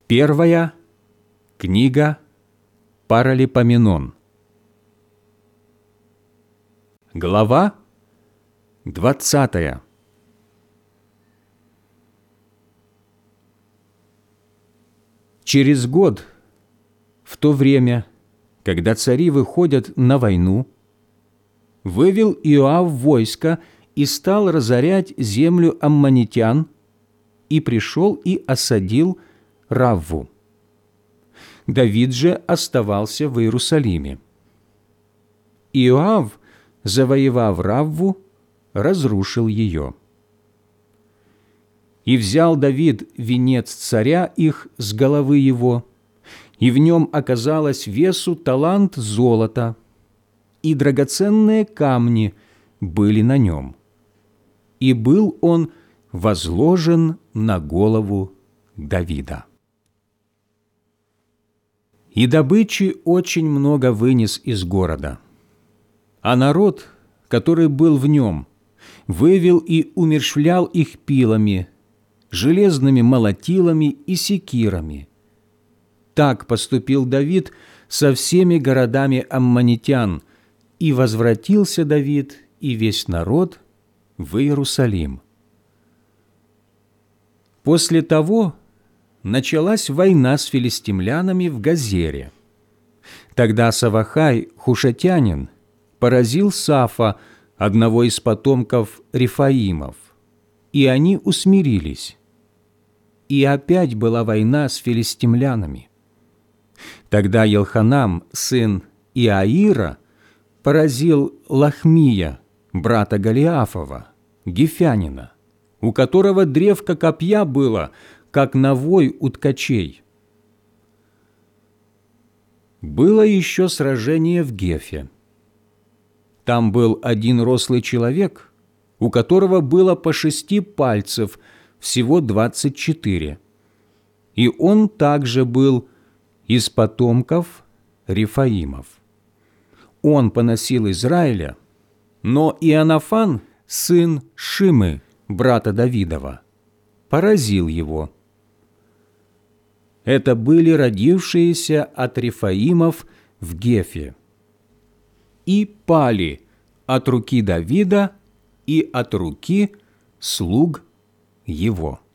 Первая книга Паралипоменон. Глава 20. Через год, в то время, когда цари выходят на войну, вывел Иоав войско и стал разорять землю аммонитян, и пришел и осадил Равву. Давид же оставался в Иерусалиме. Иоав, завоевав Равву, разрушил ее. И взял Давид венец царя их с головы его, и в нем оказалось весу талант золота, и драгоценные камни были на нем. И был он возложен на голову Давида. И добычи очень много вынес из города, а народ, который был в нем, вывел и умерщвлял их пилами, железными молотилами и секирами. Так поступил Давид со всеми городами аммонитян, и возвратился Давид и весь народ в Иерусалим. После того началась война с филистимлянами в Газере. Тогда Савахай, хушатянин, поразил Сафа, одного из потомков Рефаимов, и они усмирились. И опять была война с филистимлянами. Тогда Елханам, сын Иаира, поразил Лахмия, брата Голиафова, гефянина, у которого древко копья было, как навой у ткачей. Было еще сражение в Гефе. Там был один рослый человек, у которого было по 6 пальцев, всего 24. И он также был из потомков Рефаимов. Он поносил Израиля, но Иоаннафан, сын Шимы, брата Давидова, поразил его. Это были родившиеся от Рефаимов в Гефе. И пали от руки Давида и от руки слуг его.